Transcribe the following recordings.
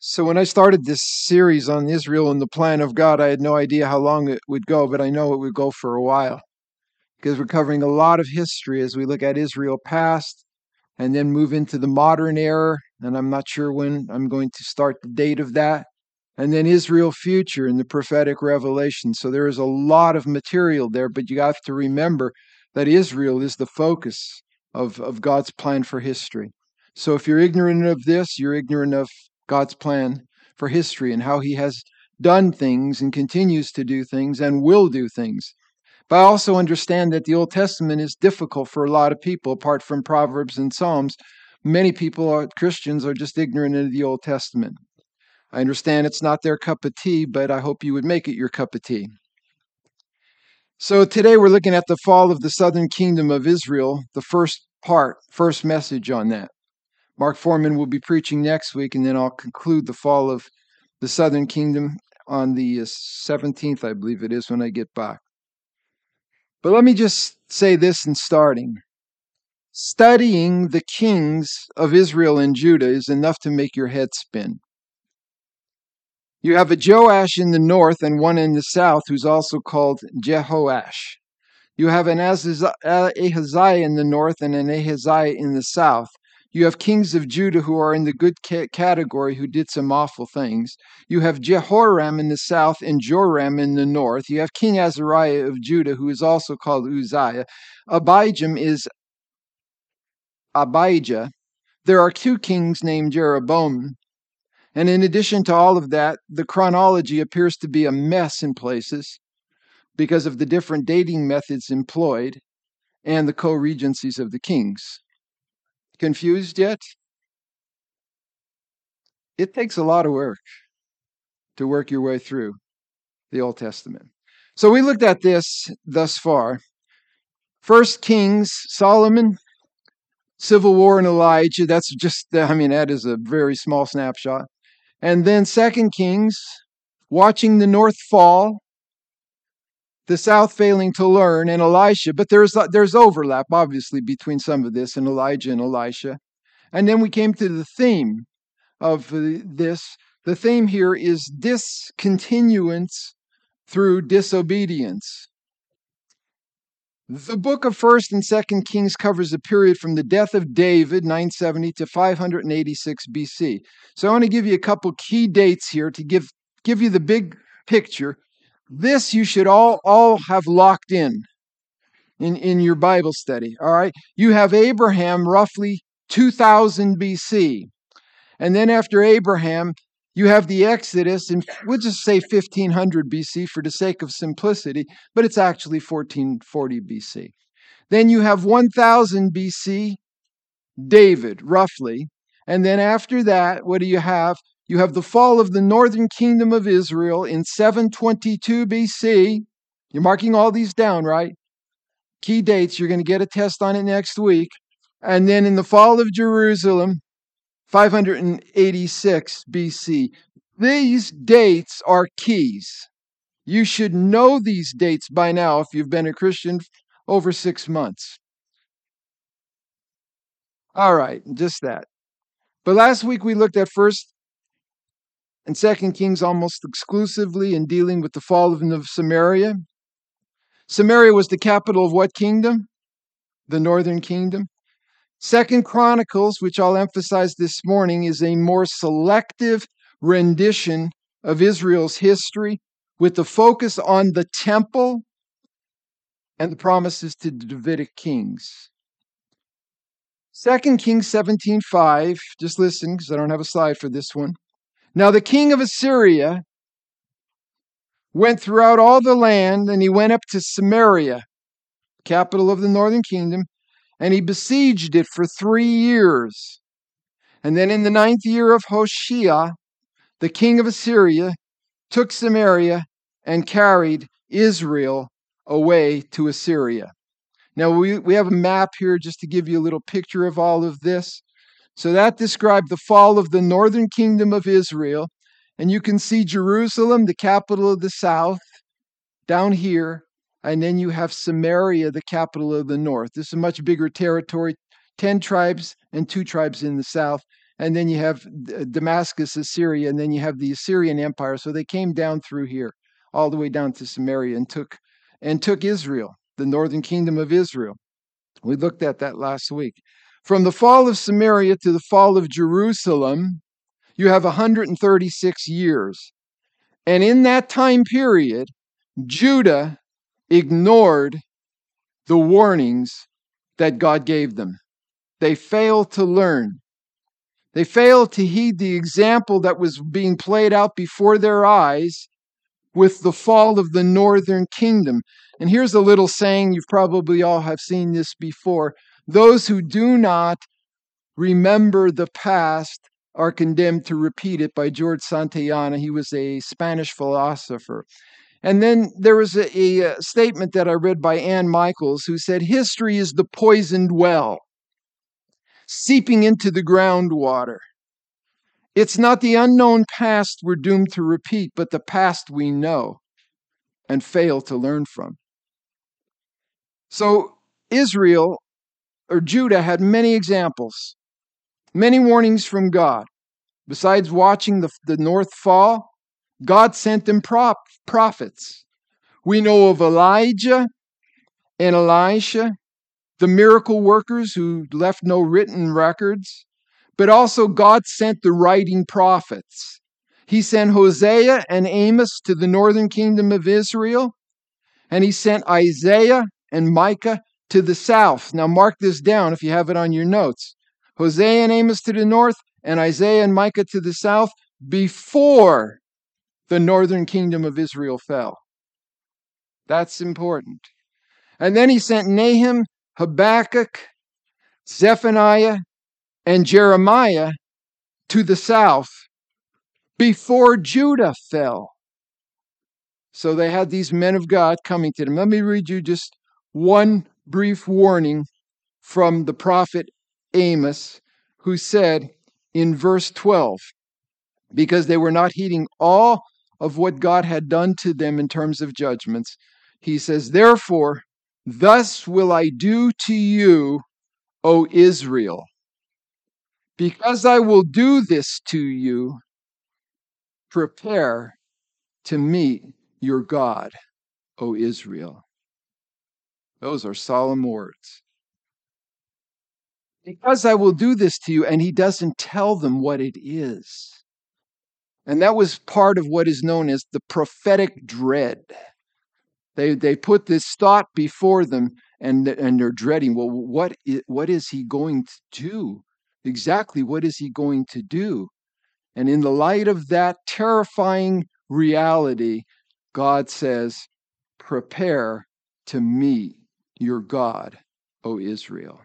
So when I started this series on Israel and the plan of God, I had no idea how long it would go, but I know it would go for a while because we're covering a lot of history as we look at Israel past and then move into the modern era. And I'm not sure when I'm going to start the date of that. And then Israel future and the prophetic revelation. So there is a lot of material there, but you have to remember that Israel is the focus of God's plan for history. So if you're ignorant of this, you're ignorant of God's plan for history and how he has done things and continues to do things and will do things. But I also understand that the Old Testament is difficult for a lot of people, apart from Proverbs and Psalms. Many people, Christians, are just ignorant of the Old Testament. I understand it's not their cup of tea, but I hope you would make it your cup of tea. So today we're looking at the fall of the southern kingdom of Israel, the first message on that. Mark Foreman will be preaching next week, and then I'll conclude the fall of the southern kingdom on the 17th, I believe it is, when I get back. But let me just say this in starting. Studying the kings of Israel and Judah is enough to make your head spin. You have a Joash in the north and one in the south who's also called Jehoash. You have an Ahaziah in the north and an Ahaziah in the south. You have kings of Judah who are in the good category who did some awful things. You have Jehoram in the south and Joram in the north. You have King Azariah of Judah who is also called Uzziah. Abijam is Abijah. There are two kings named Jeroboam. And in addition to all of that, the chronology appears to be a mess in places because of the different dating methods employed and the co-regencies of the kings. Confused yet? It takes a lot of work to work your way through the Old Testament. So we looked at this thus far. First Kings, Solomon, Civil War and Elijah. That is a very small snapshot. And then Second Kings, watching the north fall, the south failing to learn, and Elisha. But there's overlap, obviously, between some of this and Elijah and Elisha. And then we came to the theme of this. The theme here is discontinuance through disobedience. The book of 1st and 2nd Kings covers a period from the death of David, 970, to 586 BC. So I want to give you a couple key dates here to give you the big picture. This you should all have locked in your Bible study, all right? You have Abraham roughly 2000 BC. And then after Abraham, you have the Exodus, and we'll just say 1500 BC for the sake of simplicity, but it's actually 1440 BC. Then you have 1000 BC, David, roughly. And then after that, what do you have? You have the fall of the northern kingdom of Israel in 722 BC. You're marking all these down, right? Key dates. You're going to get a test on it next week. And then in the fall of Jerusalem, 586 BC. These dates are keys. You should know these dates by now if you've been a Christian over 6 months. All right, just that. But last week we looked at 1st and 2nd Kings almost exclusively in dealing with the fall of Samaria. Samaria was the capital of what kingdom? The northern kingdom. 2nd Chronicles, which I'll emphasize this morning, is a more selective rendition of Israel's history with the focus on the temple and the promises to the Davidic kings. 2 Kings 17:5, just listen because I don't have a slide for this one. Now the king of Assyria went throughout all the land, and he went up to Samaria, capital of the northern kingdom, and he besieged it for 3 years. And then in the 9th year of Hoshea, the king of Assyria took Samaria and carried Israel away to Assyria. Now we have a map here just to give you a little picture of all of this. So that described the fall of the northern kingdom of Israel. And you can see Jerusalem, the capital of the south, down here. And then you have Samaria, the capital of the north. This is a much bigger territory, 10 tribes and 2 tribes in the south. and then you have Damascus, Assyria, and then you have the Assyrian Empire. So they came down through here, all the way down to Samaria, and took Israel, the northern kingdom of Israel. We looked at that last week. From the fall of Samaria to the fall of Jerusalem, you have 136 years. And in that time period, Judah ignored the warnings that God gave them. They failed to learn. They failed to heed the example that was being played out before their eyes with the fall of the northern kingdom. And here's a little saying, you've probably all have seen this before. Those who do not remember the past are condemned to repeat it, by George Santayana. He was a Spanish philosopher. And then there was a statement that I read by Anne Michaels, who said, history is the poisoned well, seeping into the groundwater. It's not the unknown past we're doomed to repeat, but the past we know and fail to learn from. So Israel, or Judah, had many examples, many warnings from God. Besides watching the north fall, God sent them prophets. We know of Elijah and Elisha, the miracle workers who left no written records, but also God sent the writing prophets. He sent Hosea and Amos to the northern kingdom of Israel, and he sent Isaiah and Micah to the south. Now mark this down if you have it on your notes. Hosea and Amos to the north, and Isaiah and Micah to the south, before the northern kingdom of Israel fell. That's important. And then he sent Nahum, Habakkuk, Zephaniah, and Jeremiah to the south before Judah fell. So they had these men of God coming to them. Let me read you just one brief warning from the prophet Amos, who said in verse 12, because they were not heeding all of what God had done to them in terms of judgments, he says, therefore, thus will I do to you, O Israel, because I will do this to you, prepare to meet your God, O Israel. Those are solemn words. Because I will do this to you, and he doesn't tell them what it is. And that was part of what is known as the prophetic dread. They put this thought before them, and they're dreading, well, what is he going to do? Exactly what is he going to do? And in the light of that terrifying reality, God says, prepare to meet your God, O Israel.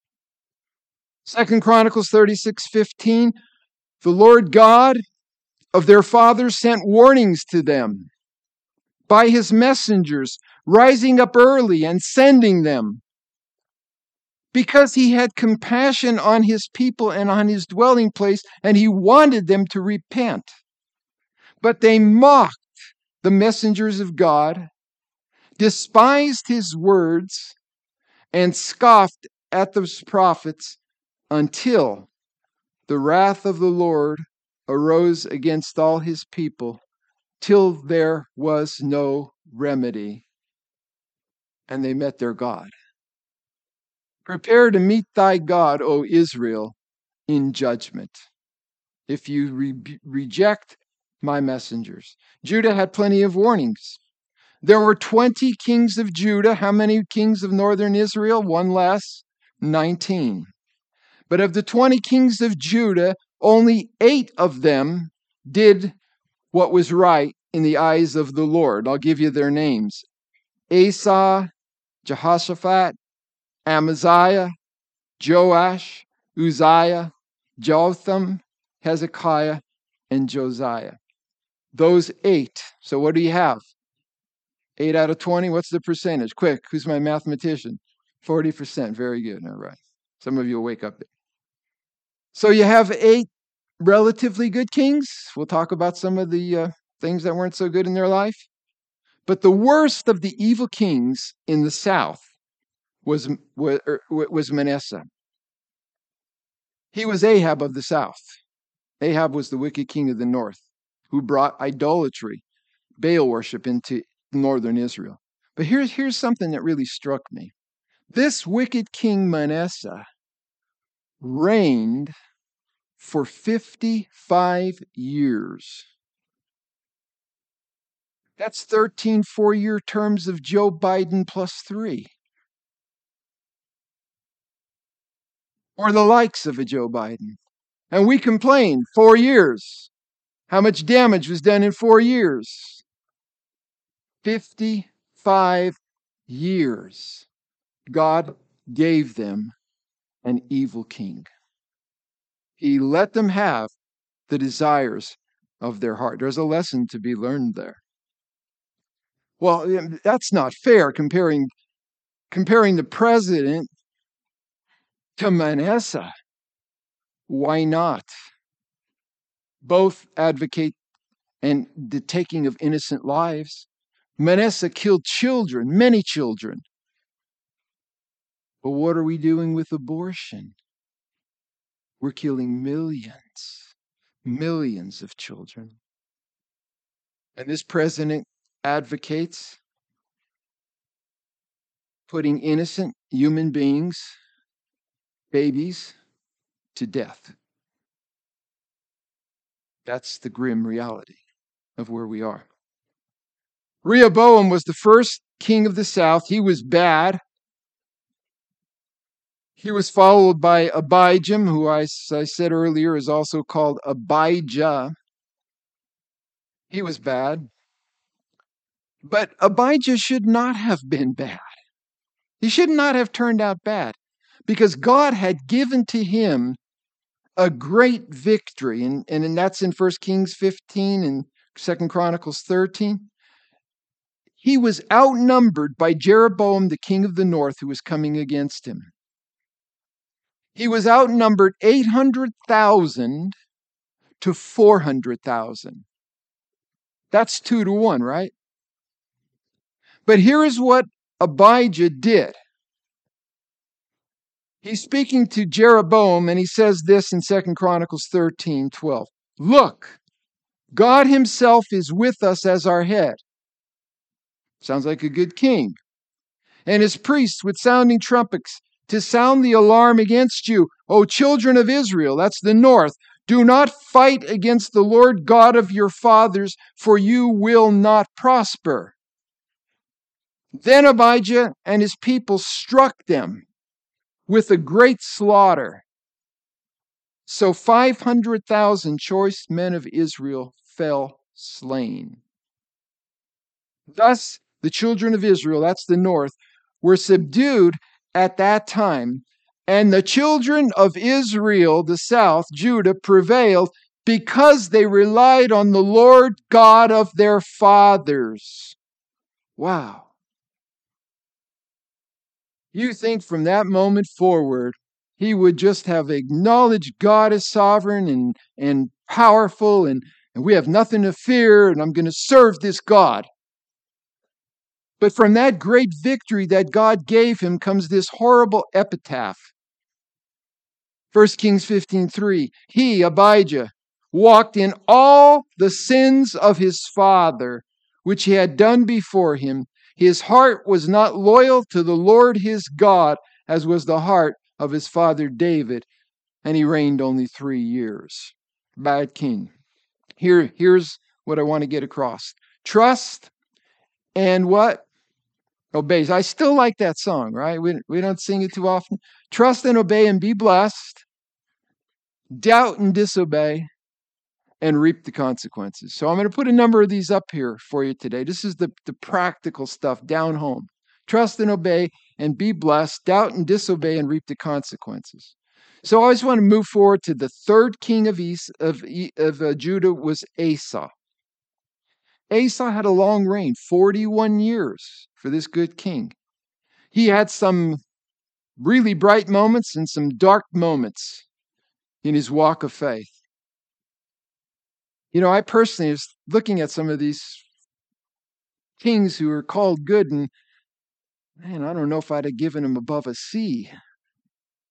2 Chronicles 36:15, the Lord God of their fathers sent warnings to them by his messengers, rising up early and sending them, because he had compassion on his people and on his dwelling place, and he wanted them to repent. But they mocked the messengers of God, despised his words, and scoffed at those prophets until the wrath of the Lord arose against all his people, till there was no remedy, and they met their God. Prepare to meet thy God, O Israel, in judgment, if you reject my messengers. Judah had plenty of warnings. There were 20 kings of Judah. How many kings of northern Israel? One less, 19. But of the 20 kings of Judah, only 8 of them did what was right in the eyes of the Lord. I'll give you their names: Asa, Jehoshaphat, Amaziah, Joash, Uzziah, Jotham, Hezekiah, and Josiah. Those 8. So what do you have? 8 out of 20. What's the percentage? Quick, who's my mathematician? 40%. Very good. All right. Some of you will wake up there. So you have 8 relatively good kings. We'll talk about some of the things that weren't so good in their life. But the worst of the evil kings in the south was Manasseh. He was Ahab of the south. Ahab was the wicked king of the north who brought idolatry, Baal worship into northern Israel. But here's something that really struck me. This wicked king Manasseh reigned for 55 years. That's 13 four-year terms of Joe Biden plus 3. Or the likes of a Joe Biden. And we complain, 4 years. How much damage was done in 4 years? 55 years. God gave them an evil king. He let them have the desires of their heart. There's a lesson to be learned there. Well, that's not fair comparing the president to Manasseh. Why not? Both advocate and the taking of innocent lives. Manasseh killed children, many children. But what are we doing with abortion? We're killing millions of children. And this president advocates putting innocent human beings, babies, to death. That's the grim reality of where we are. Rehoboam was the first king of the south. He was bad. He was followed by Abijam, who I said earlier is also called Abijah. He was bad. But Abijah should not have been bad. He should not have turned out bad because God had given to him a great victory. And that's in 1 Kings 15 and 2 Chronicles 13. He was outnumbered by Jeroboam, the king of the north, who was coming against him. He was outnumbered 800,000 to 400,000. That's 2-1, right? But here is what Abijah did. He's speaking to Jeroboam, and he says this in 2 Chronicles 13:12. Look, God himself is with us as our head. Sounds like a good king. And his priests with sounding trumpets to sound the alarm against you, O children of Israel, that's the north. Do not fight against the Lord God of your fathers, for you will not prosper. Then Abijah and his people struck them with a great slaughter. So 500,000 choice men of Israel fell slain. Thus, the children of Israel, that's the north, were subdued at that time. And the children of Israel, the south, Judah, prevailed because they relied on the Lord God of their fathers. Wow. You think from that moment forward, he would just have acknowledged God as sovereign and powerful, and we have nothing to fear, and I'm going to serve this God. But from that great victory that God gave him comes this horrible epitaph. 1 Kings 15:3. He, Abijah, walked in all the sins of his father, which he had done before him. His heart was not loyal to the Lord his God, as was the heart of his father David, and he reigned only 3 years. Bad king. Here's what I want to get across. Trust and what? Obeys. I still like that song, right? We don't sing it too often. Trust and obey and be blessed. Doubt and disobey and reap the consequences. So I'm going to put a number of these up here for you today. This is the practical stuff down home. Trust and obey and be blessed. Doubt and disobey and reap the consequences. So I just want to move forward to the third king of Judah was Asa. Asa had a long reign, 41 years for this good king. He had some really bright moments and some dark moments in his walk of faith. You know, I personally was looking at some of these kings who are called good, and man, I don't know if I'd have given them above a C.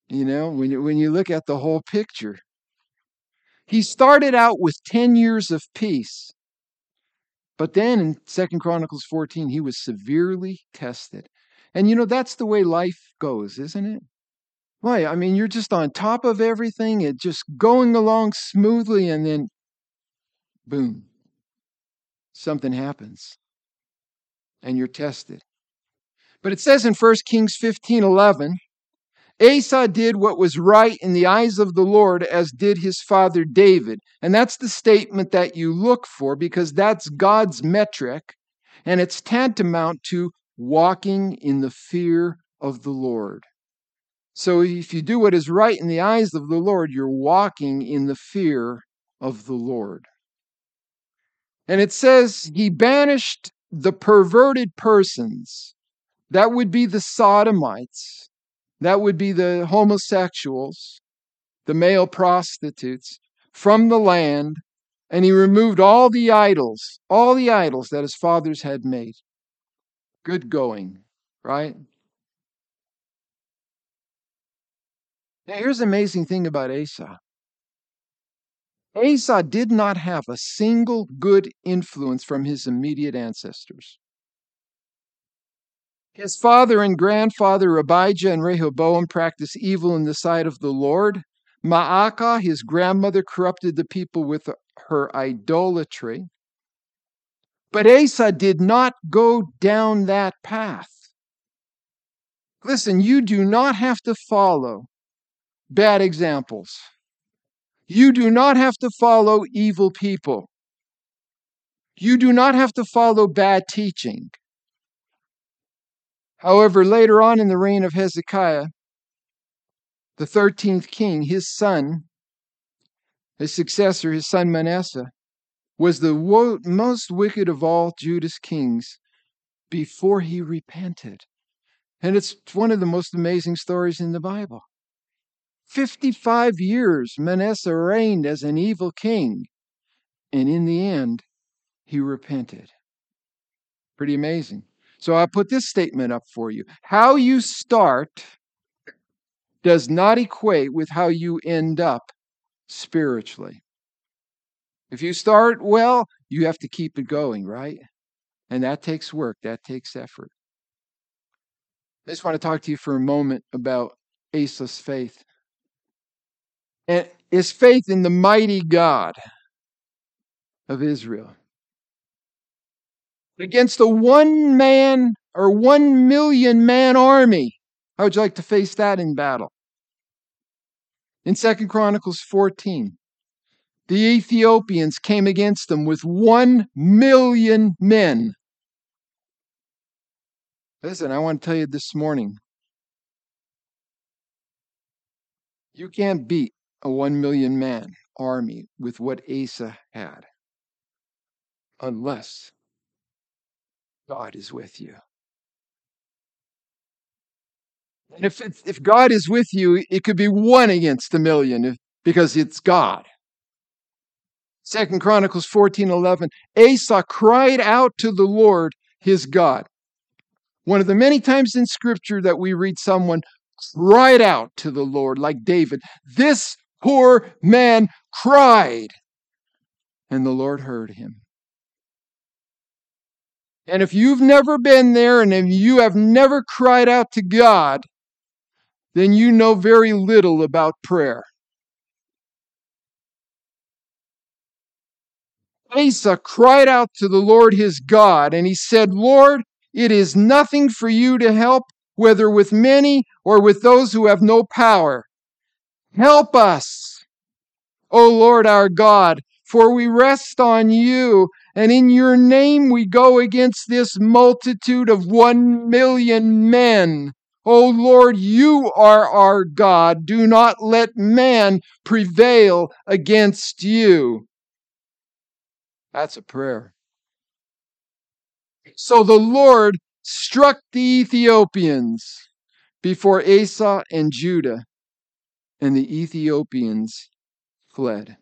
When you look at the whole picture. He started out with 10 years of peace. But then in 2 Chronicles 14, he was severely tested. And that's the way life goes, isn't it? Why? I mean, you're just on top of everything, it just going along smoothly, and then boom, something happens and you're tested. But it says in 1 Kings 15:11, Asa did what was right in the eyes of the Lord, as did his father David. And that's the statement that you look for, because that's God's metric, and it's tantamount to walking in the fear of the Lord. So if you do what is right in the eyes of the Lord, you're walking in the fear of the Lord. And it says he banished the perverted persons. That would be the sodomites. That would be the homosexuals, the male prostitutes, from the land. And he removed all the idols that his fathers had made. Good going, right? Now, here's the amazing thing about Asa. Asa did not have a single good influence from his immediate ancestors. His father and grandfather Abijah and Rehoboam practiced evil in the sight of the Lord. Maacah, his grandmother, corrupted the people with her idolatry. But Asa did not go down that path. Listen, you do not have to follow bad examples. You do not have to follow evil people. You do not have to follow bad teaching. However, later on in the reign of Hezekiah, the 13th king, his successor, his son Manasseh, was the most wicked of all Judah's kings before he repented. And it's one of the most amazing stories in the Bible. 55 years Manasseh reigned as an evil king, and in the end, he repented. Pretty amazing. So I put this statement up for you. How you start does not equate with how you end up spiritually. If you start well, you have to keep it going, right? And that takes work, that takes effort. I just want to talk to you for a moment about Asa's faith. And his faith in the mighty God of Israel. Against a 1 man or 1 million man army. How would you like to face that in battle? In 2 Chronicles 14, the Ethiopians came against them with 1 million men. Listen, I want to tell you this morning, you can't beat a 1 million man army with what Asa had unless God is with you. And if God is with you, it could be 1 against a million because it's God. 2 Chronicles 14:11, Asa cried out to the Lord his God. One of the many times in Scripture that we read someone cried out to the Lord, like David. This poor man cried, and the Lord heard him. And if you've never been there and if you have never cried out to God, then you know very little about prayer. Asa cried out to the Lord his God, and he said, Lord, it is nothing for you to help, whether with many or with those who have no power. Help us, O Lord our God, for we rest on you, and in your name we go against this multitude of 1 million men. O Lord, you are our God. Do not let man prevail against you. That's a prayer. So the Lord struck the Ethiopians before Asa and Judah, and the Ethiopians fled.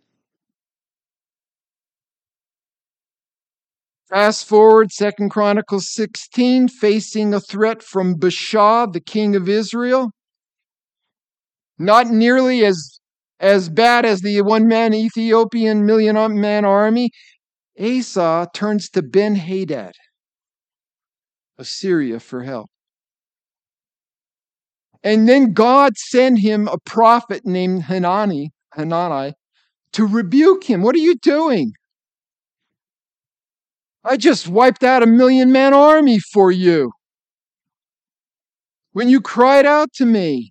Fast forward, 2 Chronicles 16, facing a threat from Baasha, the king of Israel. Not nearly as bad as the one-man Ethiopian million-man army. Asa turns to Ben-Hadad of Syria for help. And then God sent him a prophet named Hanani to rebuke him. What are you doing? I just wiped out a million-man army for you when you cried out to me.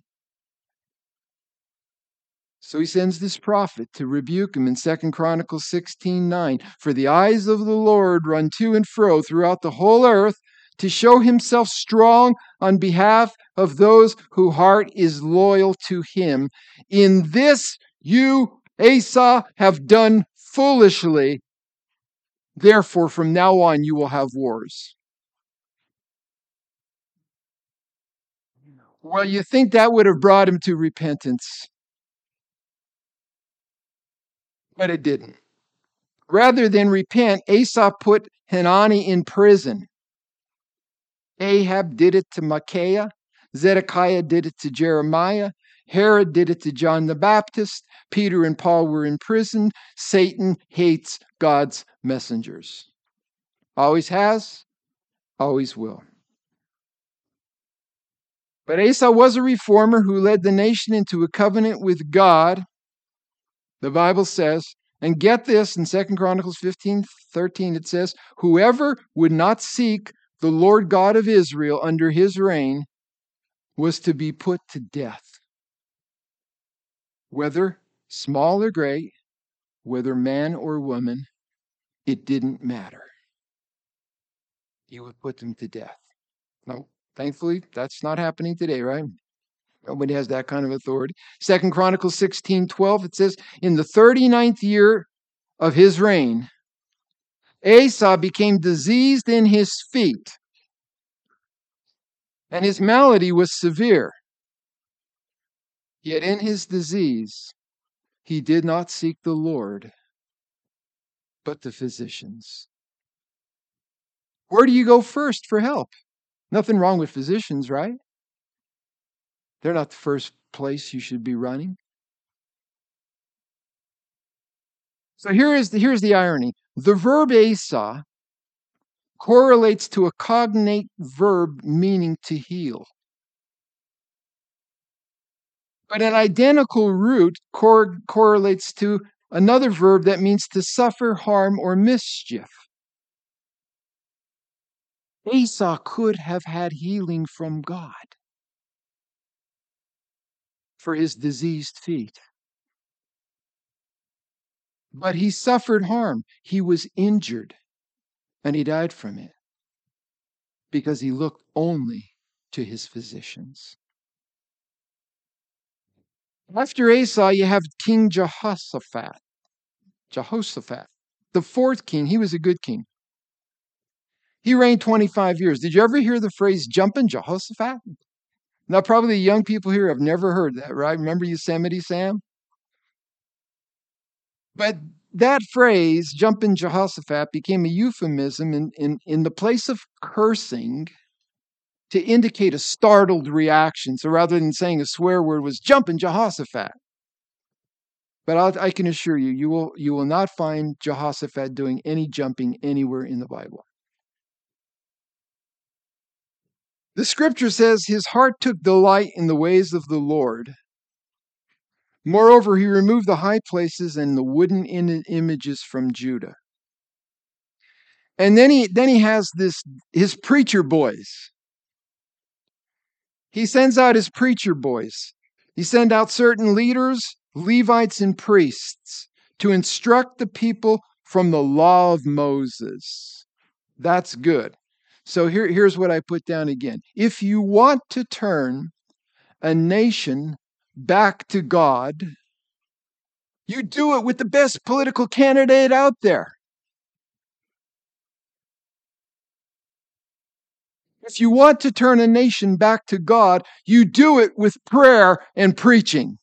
So he sends this prophet to rebuke him in 2 Chronicles 16:9. For the eyes of the Lord run to and fro throughout the whole earth to show himself strong on behalf of those whose heart is loyal to him. In this you, Asa, have done foolishly. Therefore, from now on, you will have wars. Well, you think that would have brought him to repentance, but it didn't. Rather than repent, Asa put Hanani in prison. Ahab did it to Micaiah. Zedekiah did it to Jeremiah. Herod did it to John the Baptist. Peter and Paul were in prison. Satan hates God's messengers. Always has, always will. But Asa was a reformer who led the nation into a covenant with God, the Bible says. And get this, in 2 Chronicles 15:13, it says, whoever would not seek the Lord God of Israel under his reign was to be put to death. Whether small or great, whether man or woman, it didn't matter. He would put them to death. Now, thankfully, that's not happening today, right? Nobody has that kind of authority. 2 Chronicles 16:12, it says, in the 39th year of his reign, Asa became diseased in his feet, and his malady was severe. Yet in his disease, he did not seek the Lord, but the physicians. Where do you go first for help? Nothing wrong with physicians, right? They're not the first place you should be running. So here's the irony. The verb Asa correlates to a cognate verb meaning to heal. But an identical root correlates to another verb that means to suffer harm or mischief. Asa could have had healing from God for his diseased feet. But he suffered harm. He was injured, and he died from it because he looked only to his physicians. After Asa, you have King Jehoshaphat. The fourth king. He was a good king. He reigned 25 years. Did you ever hear the phrase jumping Jehoshaphat? Now, probably the young people here have never heard that, right? Remember Yosemite Sam? But that phrase, jumping Jehoshaphat, became a euphemism in the place of cursing to indicate a startled reaction. So rather than saying a swear word, was jumping Jehoshaphat. But I can assure you, you will not find Jehoshaphat doing any jumping anywhere in the Bible. The scripture says his heart took delight in the ways of the Lord. Moreover, he removed the high places and the wooden images from Judah. And then he has his preacher boys. He sends out his preacher boys. He sends out certain leaders, Levites, and priests to instruct the people from the law of Moses. That's good. So here's what I put down again. If you want to turn a nation back to God, you do it with the best political candidate out there. If you want to turn a nation back to God, you do it with prayer and preaching.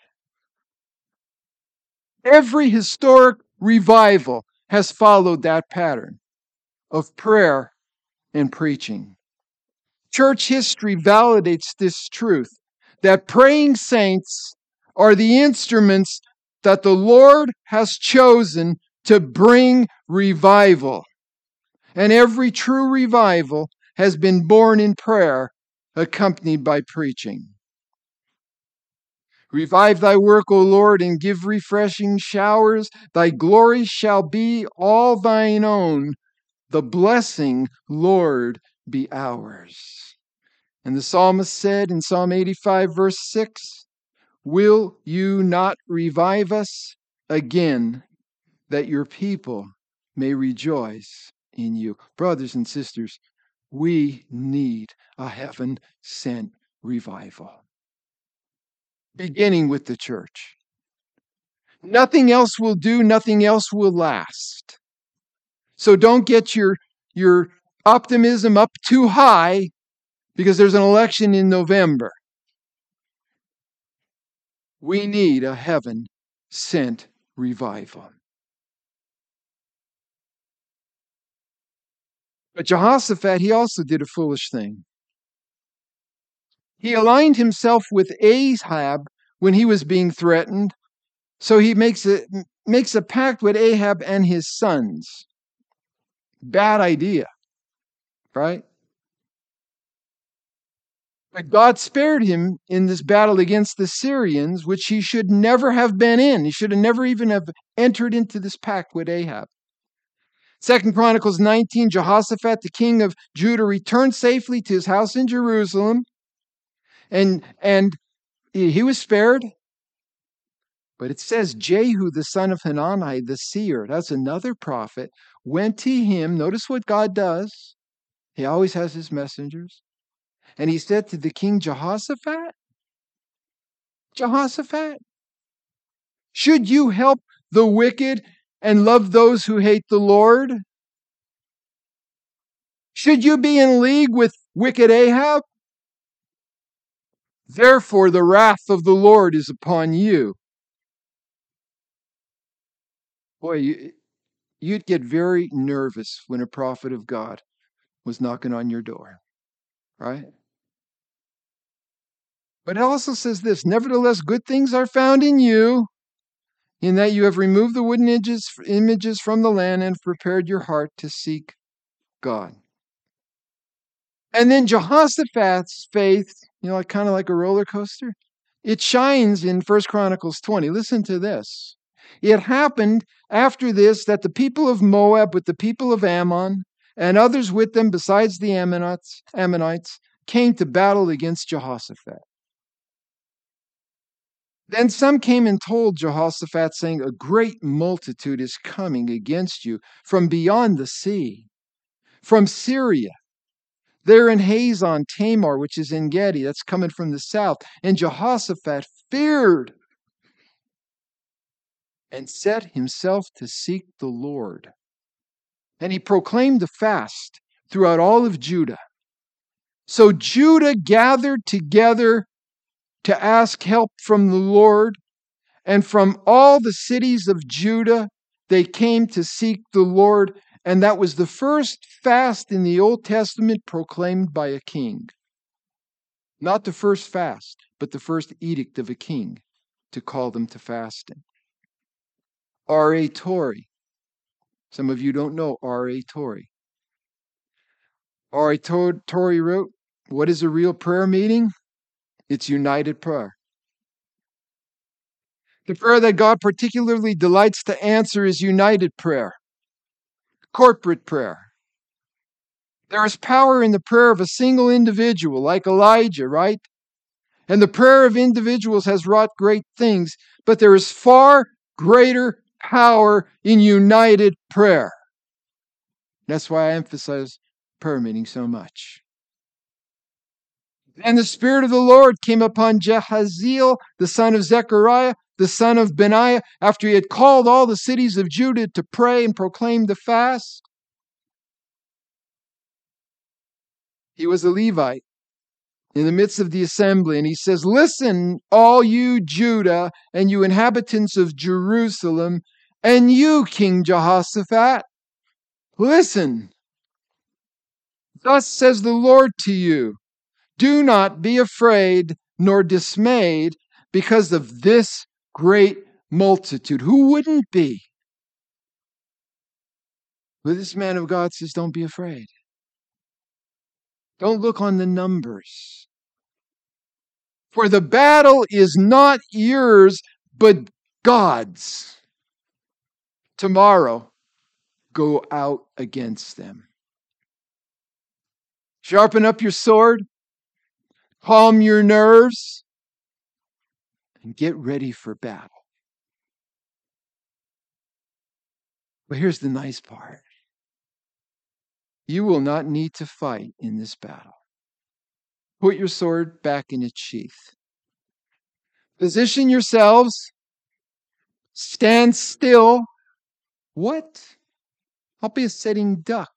Every historic revival has followed that pattern of prayer and preaching. Church history validates this truth that praying saints are the instruments that the Lord has chosen to bring revival. And every true revival has been born in prayer, accompanied by preaching. Revive thy work, O Lord, and give refreshing showers. Thy glory shall be all thine own. The blessing, Lord, be ours. And the psalmist said in Psalm 85, verse 6, will you not revive us again, that your people may rejoice in you? Brothers and sisters, we need a heaven-sent revival, beginning with the church. Nothing else will do, nothing else will last. So don't get your optimism up too high because there's an election in November. We need a heaven-sent revival. But Jehoshaphat, he also did a foolish thing. He aligned himself with Ahab when he was being threatened. So he makes a pact with Ahab and his sons. Bad idea, right? But God spared him in this battle against the Syrians, which he should never have been in. He should have never even have entered into this pact with Ahab. 2 Chronicles 19, Jehoshaphat, the king of Judah, returned safely to his house in Jerusalem, and he was spared. But it says Jehu, the son of Hanani, the seer, that's another prophet, went to him. Notice what God does. He always has his messengers. And he said to the king, Jehoshaphat, should you help the wicked and love those who hate the Lord? Should you be in league with wicked Ahab? Therefore, the wrath of the Lord is upon you. Boy, you'd get very nervous when a prophet of God was knocking on your door, right? But it also says this, nevertheless, good things are found in you, in that you have removed the wooden images from the land and prepared your heart to seek God. And then Jehoshaphat's faith, kind of like a roller coaster, it shines in 1 Chronicles 20. Listen to this. It happened after this that the people of Moab with the people of Ammon and others with them besides the Ammonites came to battle against Jehoshaphat. Then some came and told Jehoshaphat, saying, a great multitude is coming against you from beyond the sea, from Syria. They're in Hazon Tamar, which is En Gedi, that's coming from the south. And Jehoshaphat feared and set himself to seek the Lord. And he proclaimed a fast throughout all of Judah. So Judah gathered together to ask help from the Lord, and from all the cities of Judah they came to seek the Lord, and that was the first fast in the Old Testament proclaimed by a king. Not the first fast, but the first edict of a king to call them to fasting. R.A. Torrey. Some of you don't know R.A. Torrey. R.A. Torrey wrote, what is a real prayer meeting? It's united prayer. The prayer that God particularly delights to answer is united prayer, corporate prayer. There is power in the prayer of a single individual, like Elijah, right? And the prayer of individuals has wrought great things, but there is far greater power in united prayer. That's why I emphasize prayer meeting so much. And the Spirit of the Lord came upon Jehaziel, the son of Zechariah, the son of Benaiah, after he had called all the cities of Judah to pray and proclaim the fast. He was a Levite in the midst of the assembly, and he says, listen, all you Judah and you inhabitants of Jerusalem, and you, King Jehoshaphat, listen. Thus says the Lord to you, do not be afraid nor dismayed because of this great multitude. Who wouldn't be? But this man of God says, don't be afraid. Don't look on the numbers. For the battle is not yours, but God's. Tomorrow, go out against them. Sharpen up your sword, calm your nerves, and get ready for battle. But here's the nice part. You will not need to fight in this battle. Put your sword back in its sheath. Position yourselves. Stand still. What? I'll be a sitting duck.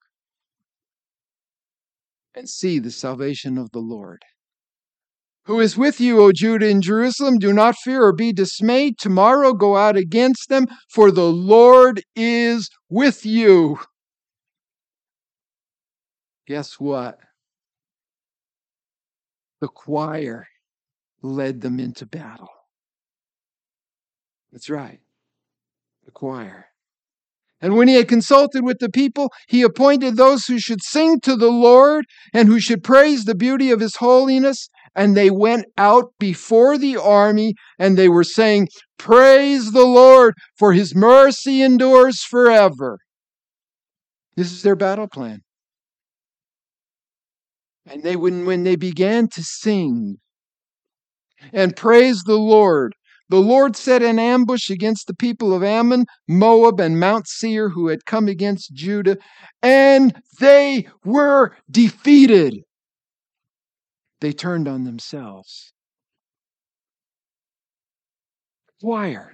And see the salvation of the Lord. Who is with you, O Judah and Jerusalem? Do not fear or be dismayed. Tomorrow go out against them, for the Lord is with you. Guess what? The choir led them into battle. That's right. The choir. And when he had consulted with the people, he appointed those who should sing to the Lord and who should praise the beauty of his holiness. And they went out before the army and they were saying, praise the Lord, for his mercy endures forever. This is their battle plan. And when they began to sing and praise the Lord set an ambush against the people of Ammon, Moab, and Mount Seir who had come against Judah, and they were defeated. They turned on themselves. The choir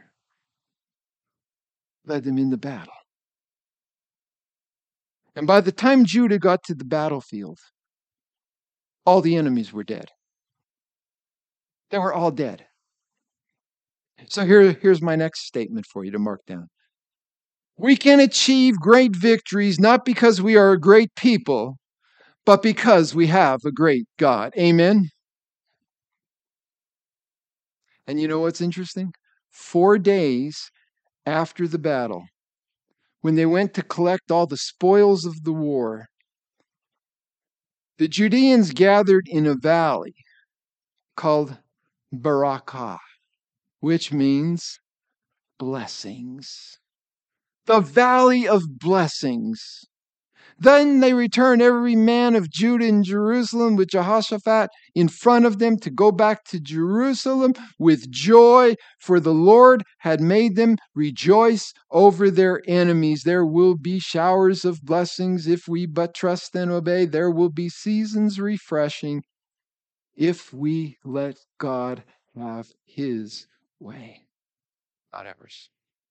led them into battle. And by the time Judah got to the battlefield, all the enemies were dead. They were all dead. So here's my next statement for you to mark down. We can achieve great victories not because we are a great people, but because we have a great God. Amen? And you know what's interesting? 4 days after the battle, when they went to collect all the spoils of the war, the Judeans gathered in a valley called Barakah, which means blessings. The valley of blessings. Then they returned every man of Judah and Jerusalem with Jehoshaphat in front of them to go back to Jerusalem with joy, for the Lord had made them rejoice over their enemies. There will be showers of blessings if we but trust and obey. There will be seasons refreshing if we let God have his way, not ours.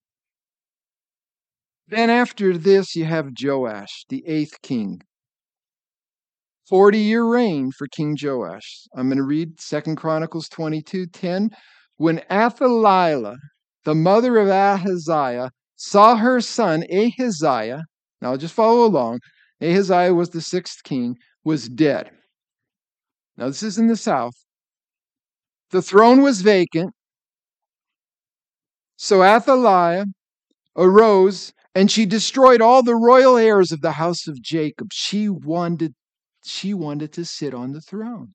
Then after this, you have Joash, the 8th king. 40-year reign for King Joash. I'm going to read 2 Chronicles 22:10. When Athaliah, the mother of Ahaziah, saw her son Ahaziah, now just follow along, Ahaziah was the 6th king, was dead. Now this is in the south. The throne was vacant. So Athaliah arose and she destroyed all the royal heirs of the house of Jacob. She wanted to sit on the throne.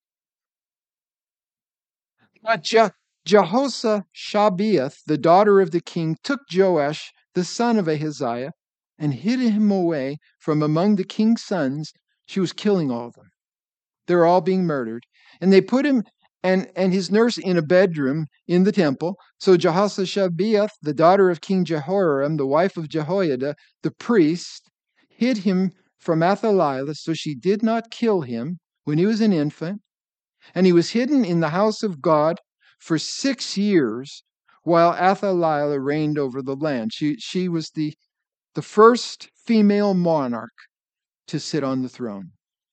But Jehoshabeath, the daughter of the king, took Joash, the son of Ahaziah, and hid him away from among the king's sons. She was killing all of them. They were all being murdered. And they put him and his nurse in a bedroom in the temple. So Jehoshabeath, the daughter of King Jehoram, the wife of Jehoiada, the priest, hid him from Athaliah, so she did not kill him when he was an infant. And he was hidden in the house of God for 6 years while Athaliah reigned over the land. She was the first female monarch to sit on the throne.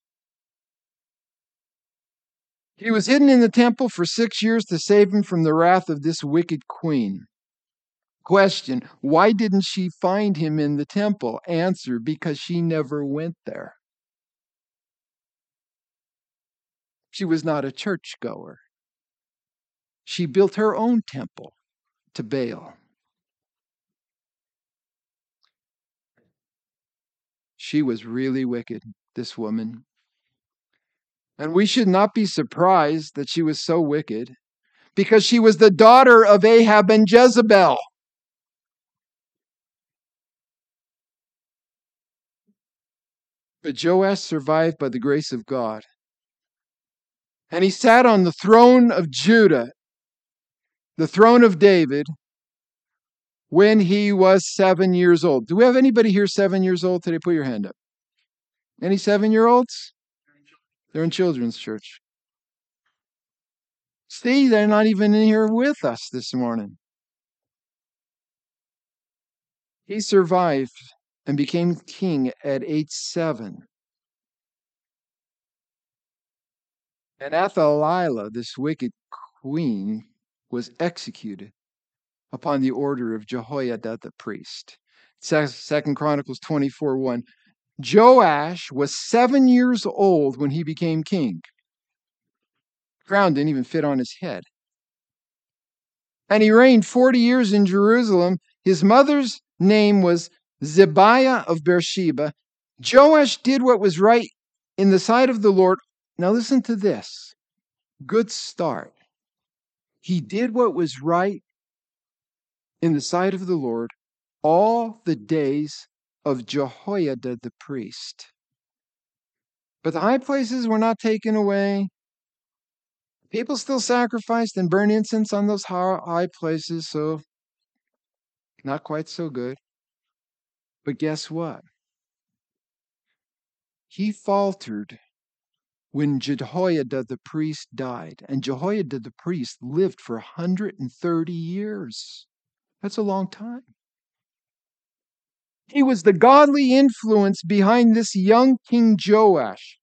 He was hidden in the temple for 6 years to save him from the wrath of this wicked queen. Question, why didn't she find him in the temple? Answer, because she never went there. She was not a churchgoer. She built her own temple to Baal. She was really wicked, this woman. And we should not be surprised that she was so wicked, because she was the daughter of Ahab and Jezebel. But Joash survived by the grace of God. And he sat on the throne of Judah, the throne of David, when he was 7 years old. Do we have anybody here 7 years old today? Put your hand up. Any 7-year-olds? They're in children's church. See, they're not even in here with us this morning. He survived and became king at age 7. And Athaliah, this wicked queen, was executed upon the order of Jehoiada the priest. 2 Chronicles 24:1. Joash was 7 years old when he became king. The crown didn't even fit on his head. And he reigned 40 years in Jerusalem. His mother's name was Zibiah of Beersheba. Joash did what was right in the sight of the Lord. Now listen to this. Good start. He did what was right in the sight of the Lord all the days of Jehoiada the priest. But the high places were not taken away. People still sacrificed and burned incense on those high places, so not quite so good. But guess what? He faltered when Jehoiada the priest died. And Jehoiada the priest lived for 130 years. That's a long time. He was the godly influence behind this young King Joash.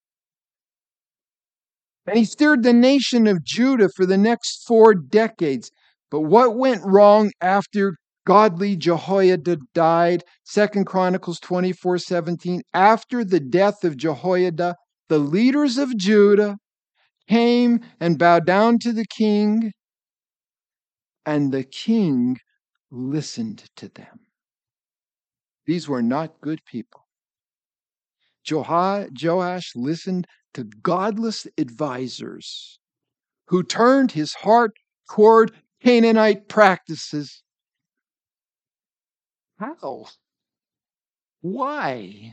And he steered the nation of Judah for the next 4 decades. But what went wrong after godly Jehoiada died? 2 Chronicles 24:17. After the death of Jehoiada, the leaders of Judah came and bowed down to the king, and the king listened to them. These were not good people. Joash listened to godless advisors who turned his heart toward Canaanite practices. How? Why?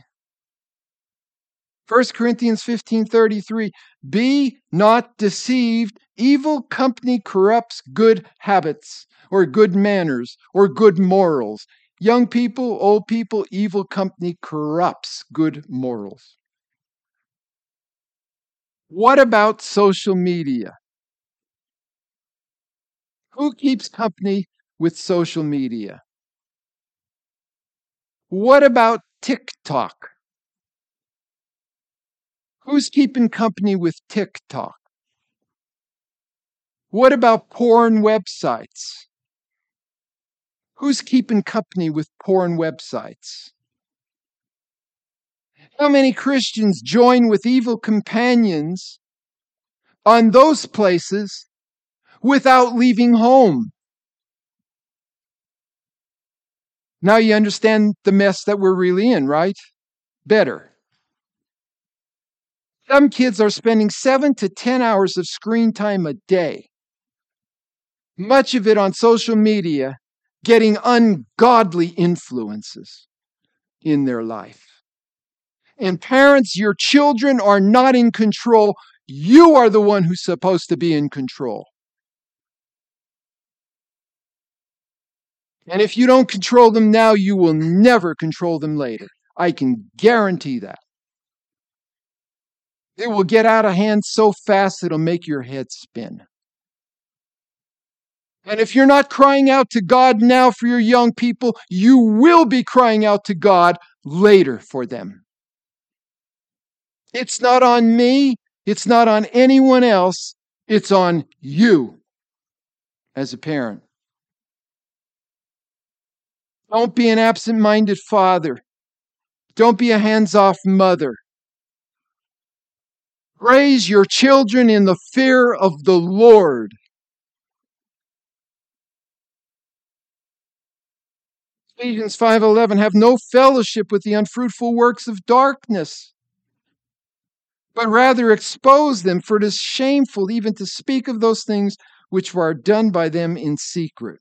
1 Corinthians 15:33, be not deceived. Evil company corrupts good habits or good manners or good morals. Young people, old people, evil company corrupts good morals. What about social media? Who keeps company with social media? What about TikTok? Who's keeping company with TikTok? What about porn websites? Who's keeping company with porn websites? How many Christians join with evil companions on those places without leaving home? Now you understand the mess that we're really in, right? Better. Some kids are spending 7 to 10 hours of screen time a day, much of it on social media, getting ungodly influences in their life. And parents, your children are not in control. You are the one who's supposed to be in control. And if you don't control them now, you will never control them later. I can guarantee that. It will get out of hand so fast it'll make your head spin. And if you're not crying out to God now for your young people, you will be crying out to God later for them. It's not on me. It's not on anyone else. It's on you as a parent. Don't be an absent-minded father. Don't be a hands-off mother. Raise your children in the fear of the Lord. Ephesians 5:11, have no fellowship with the unfruitful works of darkness, but rather expose them, for it is shameful even to speak of those things which are done by them in secret.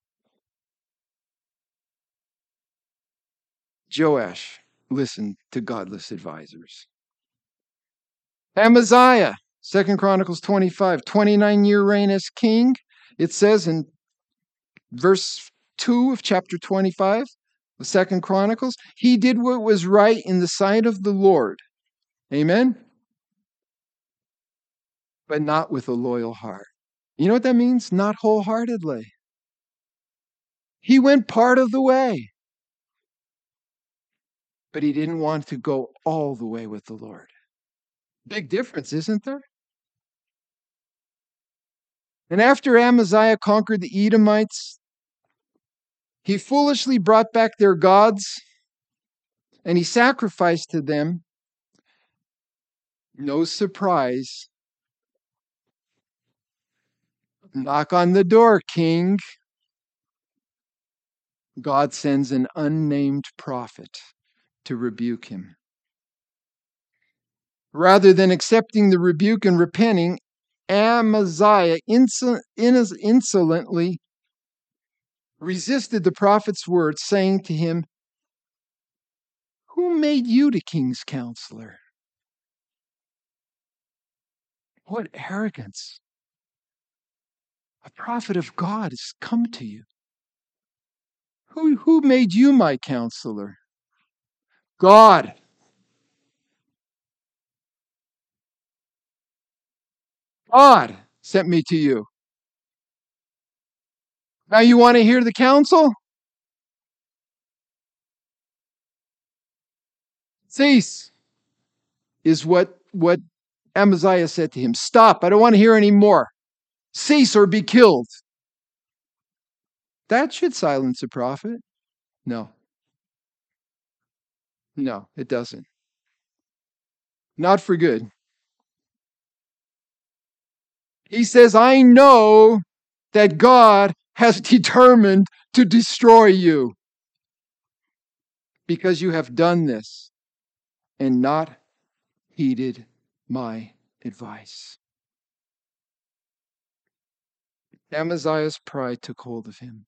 Joash listened to godless advisors. Amaziah, 2 Chronicles 25, 29-year reign as king. It says in verse 2 of chapter 25, the 2 Chronicles, he did what was right in the sight of the Lord. Amen? But not with a loyal heart. You know what that means? Not wholeheartedly. He went part of the way, but he didn't want to go all the way with the Lord. Big difference, isn't there? And after Amaziah conquered the Edomites, he foolishly brought back their gods and he sacrificed to them. No surprise. Knock on the door, king. God sends an unnamed prophet to rebuke him. Rather than accepting the rebuke and repenting, Amaziah insolently resisted the prophet's words, saying to him, "Who made you the king's counselor?" What arrogance! A prophet of God has come to you. Who made you my counselor? God. God sent me to you. Now you want to hear the counsel? Cease, is what Amaziah said to him. Stop. I don't want to hear any more. Cease or be killed. That should silence a prophet. No. No, it doesn't. Not for good. He says, I know that God has determined to destroy you because you have done this and not heeded my advice. Amaziah's pride took hold of him.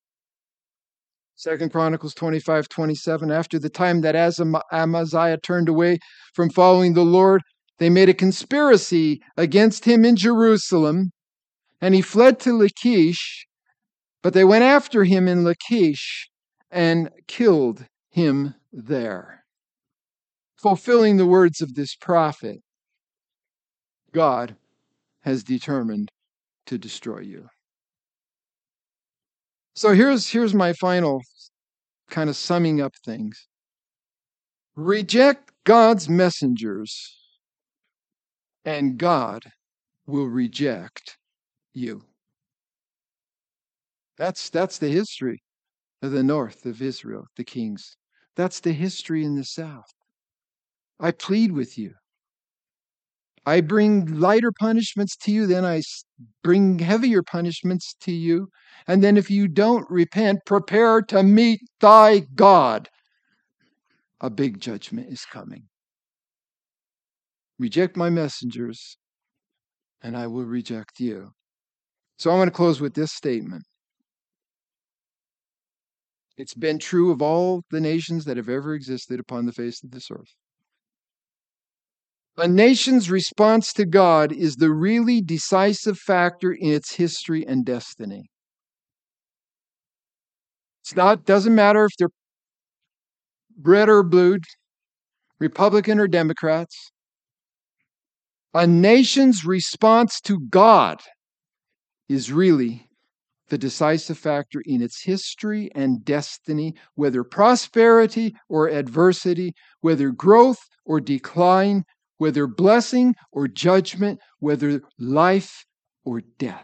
2 Chronicles 25:27, after the time that Amaziah turned away from following the Lord, they made a conspiracy against him in Jerusalem, and he fled to Lachish, but they went after him in Lachish and killed him there. Fulfilling the words of this prophet, God has determined to destroy you. So here's my final kind of summing up things. Reject God's messengers, and God will reject you. That's the history of the north of Israel, the kings. That's the history in the south. I plead with you. I bring lighter punishments to you, then I bring heavier punishments to you. And then if you don't repent, prepare to meet thy God. A big judgment is coming. Reject my messengers, and I will reject you. So I'm going to close with this statement. It's been true of all the nations that have ever existed upon the face of this earth. A nation's response to God is the really decisive factor in its history and destiny. Doesn't matter if they're red or blue, Republican or Democrats. A nation's response to God is really the decisive factor in its history and destiny, whether prosperity or adversity, whether growth or decline, whether blessing or judgment, whether life or death.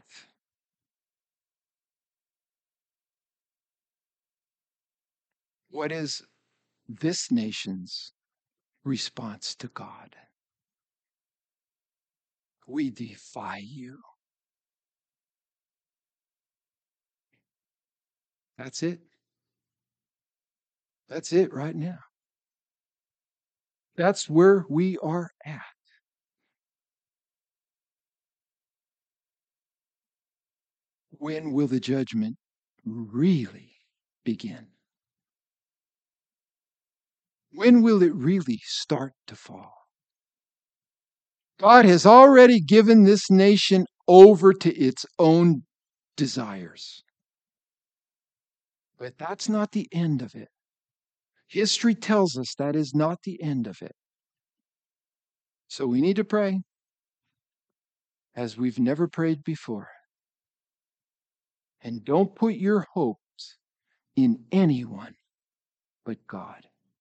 What is this nation's response to God? We defy you. That's it. That's it right now. That's where we are at. When will the judgment really begin? When will it really start to fall? God has already given this nation over to its own desires. But that's not the end of it. History tells us that is not the end of it. So we need to pray as we've never prayed before. And don't put your hopes in anyone but God.